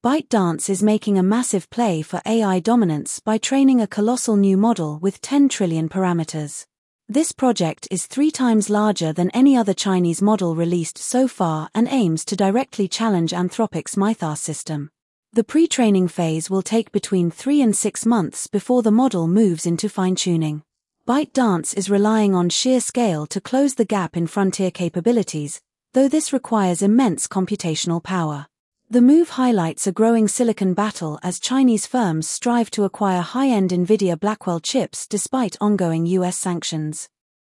ByteDance is making a massive play for AI dominance by training a colossal new model with 10 trillion parameters. This project is 3 times larger than any other Chinese model released so far and aims to directly challenge Anthropic's Mythos system. The pre-training phase will take between 3 and 6 months before the model moves into fine-tuning. ByteDance is relying on sheer scale to close the gap in frontier capabilities, though this requires immense computational power. The move highlights a growing silicon battle as Chinese firms strive to acquire high-end NVIDIA Blackwell chips despite ongoing US sanctions.